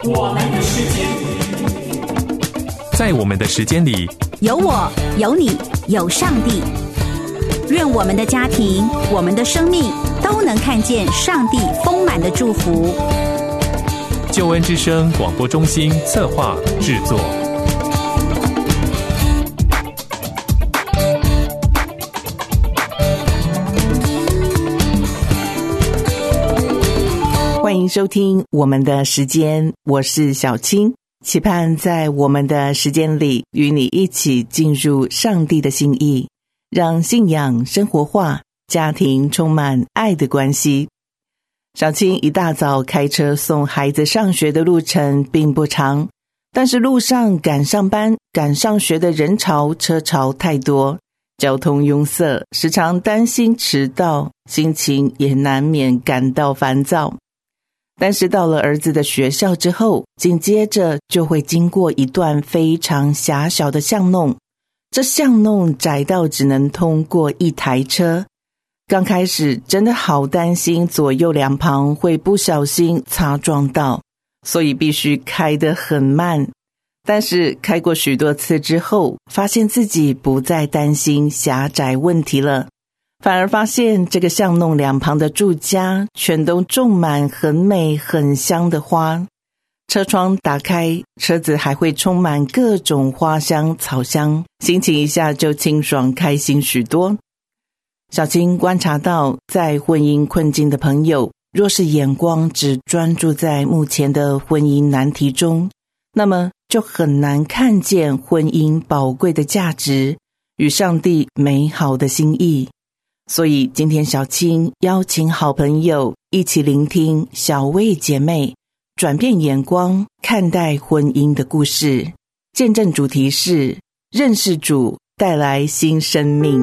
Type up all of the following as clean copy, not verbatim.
我们的时间， 在我们的时间里， 有我，有你，有上帝。愿我们的家庭，我们的生命都能看见上帝丰满的祝福。 救恩之声广播中心策划制作。 欢迎收听我们的时间，我是小青，期盼在我们的时间里与你一起进入上帝的心意，让信仰生活化，家庭充满爱的关系。小青一大早开车送孩子上学的路程并不长，但是路上赶上班赶上学的人潮车潮太多，交通拥塞，时常担心迟到，心情也难免感到烦躁。但是到了儿子的学校之后，紧接着就会经过一段非常狭小的巷弄，这巷弄窄到只能通过一台车。刚开始真的好担心左右两旁会不小心擦撞到，所以必须开得很慢。但是开过许多次之后，发现自己不再担心狭窄问题了，反而发现这个巷弄两旁的住家全都种满很美很香的花，车窗打开，车子还会充满各种花香草香，心情一下就清爽开心许多。小青观察到，在婚姻困境的朋友，若是眼光只专注在目前的婚姻难题中，那么就很难看见婚姻宝贵的价值与上帝美好的心意。所以今天小青邀请好朋友一起聆听小薇姐妹转变眼光看待婚姻的故事，见证主题是认识主带来新生命。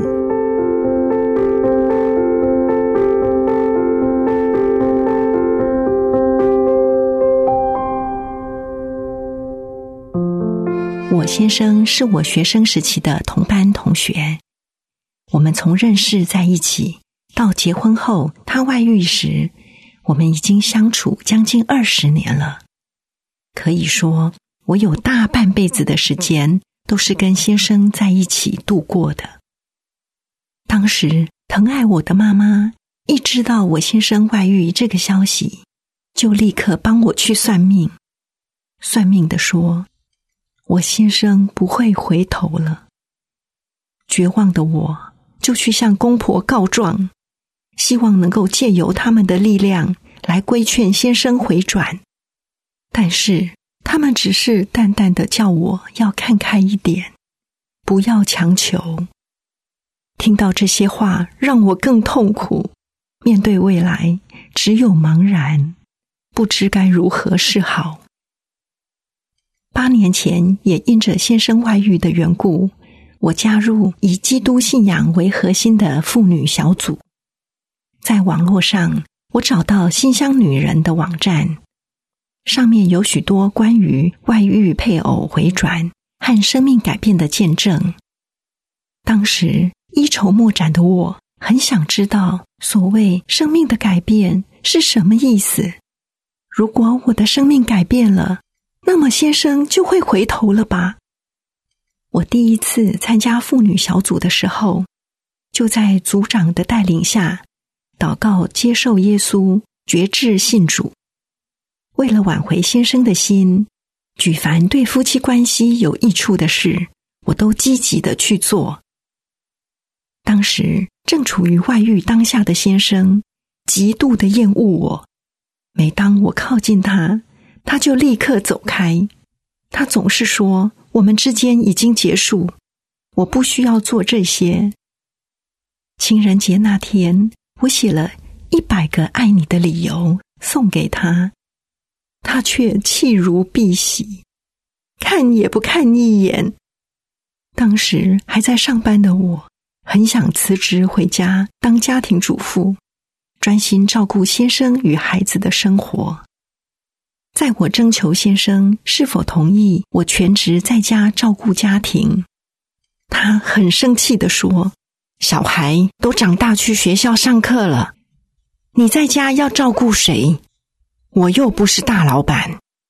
我先生是我学生时期的同班同学，我们从认识在一起到结婚后他外遇时，我们已经相处将近20年了。可以说，我有大半辈子的时间都是跟先生在一起度过的。当时疼爱我的妈妈一知道我先生外遇这个消息，就立刻帮我去算命。算命的说，我先生不会回头了。绝望的我就去向公婆告状，希望能够借由他们的力量来规劝先生回转。但是他们只是淡淡的叫我要看开一点，不要强求。听到这些话让我更痛苦，面对未来只有茫然，不知该如何是好。8年前也因着先生外遇的缘故，我加入以基督信仰为核心的妇女小组。在网络上，我找到馨香女人的网站，上面有许多关于外遇配偶回转和生命改变的见证。当时一筹莫展的我，很想知道所谓生命的改变是什么意思。如果我的生命改变了，那么先生就会回头了吧？我第一次参加妇女小组的时候，就在组长的带领下祷告接受耶稣，决志信主。为了挽回先生的心，举凡对夫妻关系有益处的事，我都积极的去做。当时正处于外遇当下的先生极度的厌恶我，每当我靠近他，他就立刻走开。他总是说我们之间已经结束，我不需要做这些。情人节那天，我写了100个爱你的理由送给他，他却弃如敝屣，看也不看一眼。当时还在上班的我，很想辞职回家当家庭主妇，专心照顾先生与孩子的生活。在我征求先生是否同意我全职在家照顾家庭，他很生气地说，小孩都长大去学校上课了，你在家要照顾谁？我又不是大老板。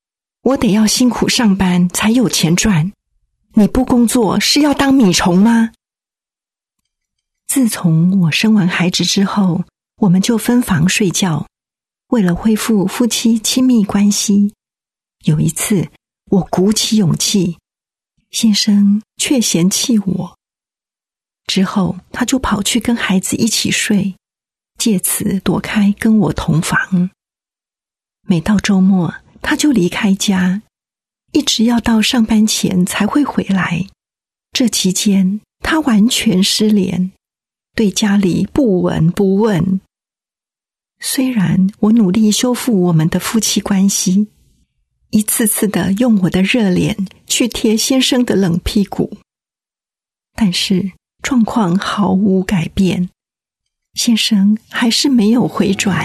我得要辛苦上班才有钱赚，你不工作是要当米虫吗？自从我生完孩子之后，我们就分房睡觉，为了恢复夫妻亲密关系。有一次，我鼓起勇气，先生却嫌弃我。之后，他就跑去跟孩子一起睡，借此躲开跟我同房。每到周末，他就离开家，一直要到上班前才会回来。这期间，他完全失联，对家里不闻不问。虽然我努力修复我们的夫妻关系，一次次的用我的热脸去贴先生的冷屁股，但是状况毫无改变，先生还是没有回转。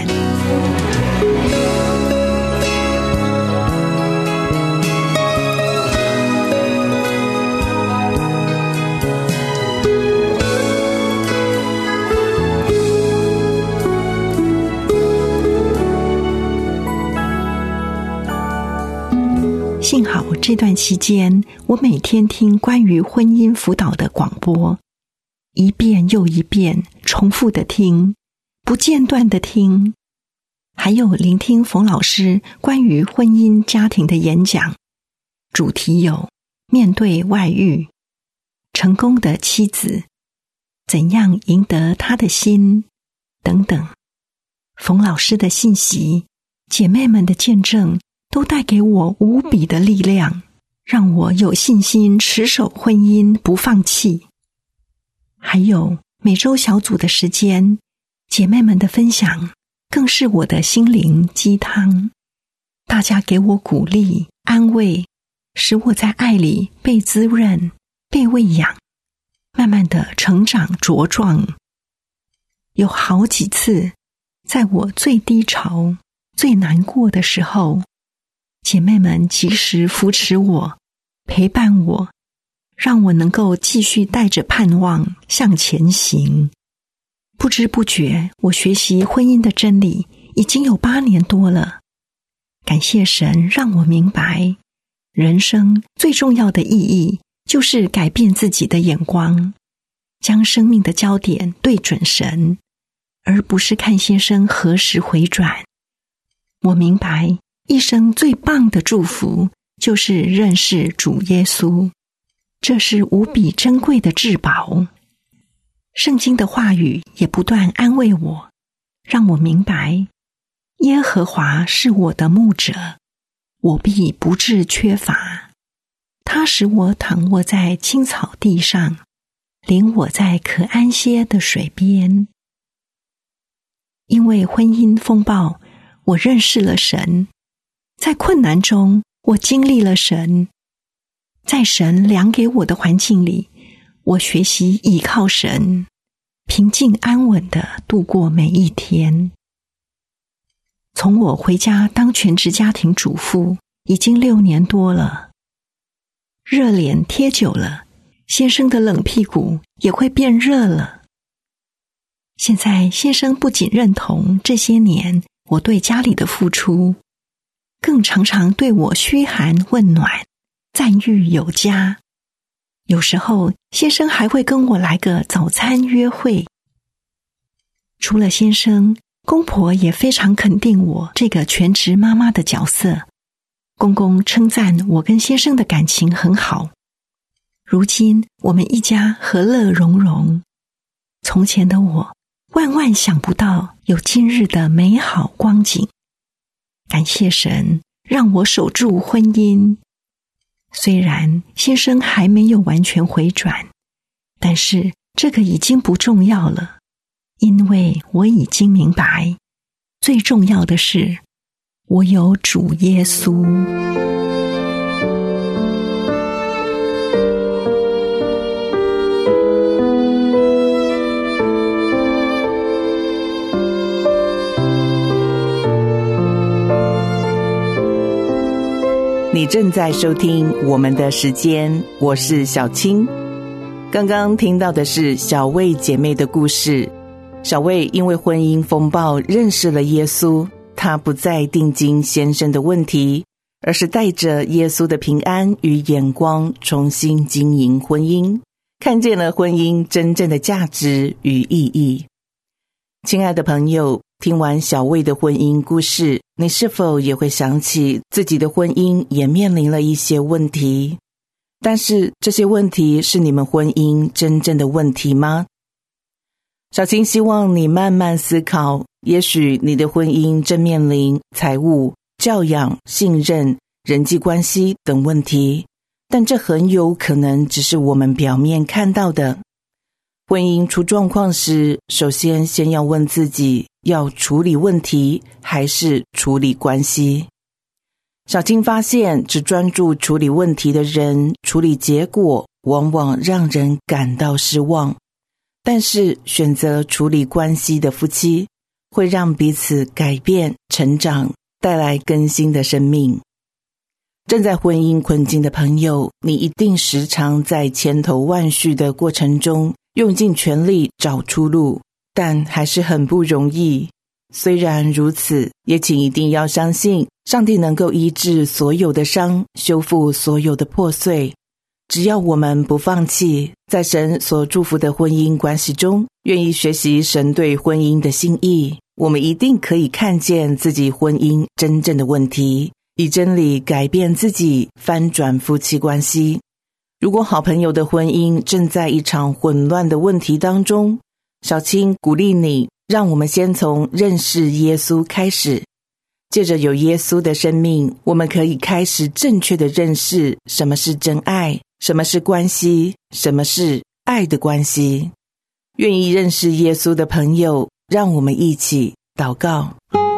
幸好这段期间，我每天听关于婚姻辅导的广播，一遍又一遍重复的听，不间断的听，还有聆听冯老师关于婚姻家庭的演讲，主题有面对外遇、成功的妻子、怎样赢得他的心等等。冯老师的信息，姐妹们的见证，都带给我无比的力量，让我有信心持守婚姻不放弃。还有每周小组的时间，姐妹们的分享更是我的心灵鸡汤。大家给我鼓励、安慰，使我在爱里被滋润、被喂养，慢慢的成长茁壮。有好几次，在我最低潮、最难过的时候，姐妹们及时扶持我，陪伴我，让我能够继续带着盼望向前行。不知不觉，我学习婚姻的真理已经有8年多了。感谢神让我明白，人生最重要的意义就是改变自己的眼光，将生命的焦点对准神，而不是看先生何时回转。我明白，一生最棒的祝福就是认识主耶稣，这是无比珍贵的至宝。圣经的话语也不断安慰我，让我明白，耶和华是我的牧者，我必不致缺乏。他使我躺卧在青草地上，领我在可安歇的水边。因为婚姻风暴，我认识了神，在困难中，我经历了神。在神量给我的环境里，我学习倚靠神，平静安稳地度过每一天。从我回家当全职家庭主妇，已经6年多了。热脸贴久了，先生的冷屁股也会变热了。现在先生不仅认同这些年我对家里的付出，更常常对我嘘寒问暖，赞誉有加。有时候先生还会跟我来个早餐约会。除了先生，公婆也非常肯定我这个全职妈妈的角色。公公称赞我跟先生的感情很好，如今我们一家和乐融融。从前的我万万想不到有今日的美好光景。感谢神让我守住婚姻。虽然先生还没有完全回转，但是这个已经不重要了，因为我已经明白，最重要的是我有主耶稣。 你正在收听我们的时间，我是小青。刚刚听到的是小魏姐妹的故事。小魏因为婚姻风暴认识了耶稣，她不再定睛先生的问题， 而是带着耶稣的平安与眼光重新经营婚姻，看见了婚姻真正的价值与意义。亲爱的朋友，听完小魏的婚姻故事，你是否也会想起自己的婚姻也面临了一些问题？但是这些问题是你们婚姻真正的问题吗？小青希望你慢慢思考，也许你的婚姻正面临财务、教养、信任、人际关系等问题，但这很有可能只是我们表面看到的。婚姻出状况时，首先要问自己，要处理问题还是处理关系？小青发现，只专注处理问题的人，处理结果往往让人感到失望。但是选择处理关系的夫妻，会让彼此改变、成长，带来更新的生命。正在婚姻困境的朋友，你一定时常在千头万绪的过程中，用尽全力找出路，但还是很不容易。虽然如此，也请一定要相信，上帝能够医治所有的伤，修复所有的破碎。只要我们不放弃，在神所祝福的婚姻关系中，愿意学习神对婚姻的心意，我们一定可以看见自己婚姻真正的问题，以真理改变自己，翻转夫妻关系。如果好朋友的婚姻正在一场混乱的问题当中，小青鼓励你，让我们先从认识耶稣开始。借着有耶稣的生命，我们可以开始正确的认识什么是真爱，什么是关系，什么是爱的关系。愿意认识耶稣的朋友，让我们一起祷告。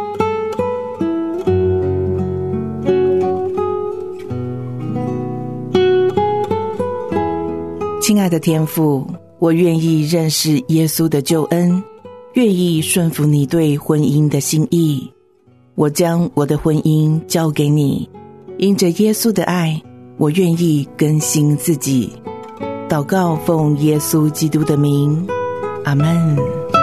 亲爱的天父，我愿意认识耶稣的救恩，愿意顺服你对婚姻的心意。我将我的婚姻交给你，因着耶稣的爱，我愿意更新自己。祷告奉耶稣基督的名，阿们。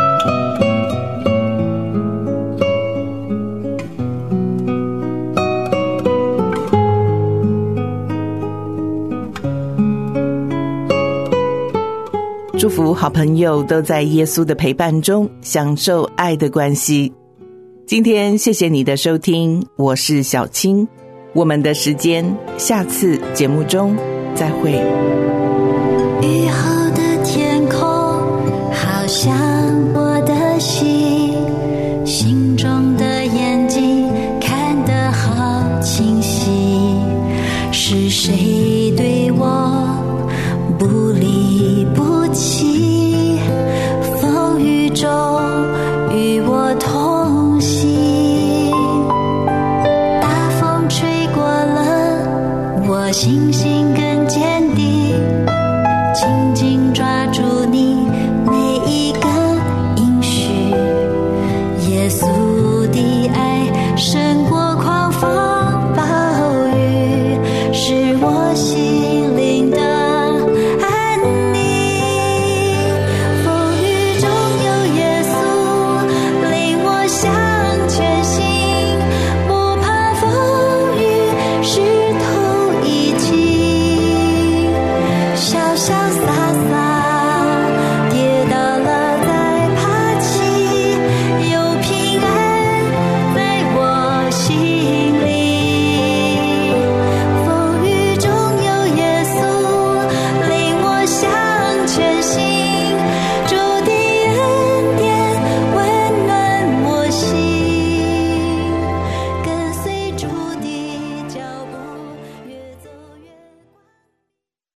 祝福好朋友都在耶稣的陪伴中享受爱的关系。今天谢谢你的收听，我是小青，我们的时间下次节目中再会。 雨后的天空好像我的心，心中的眼睛看得好清晰，是谁对我不离不弃，风雨中与我同行，大风吹过了我心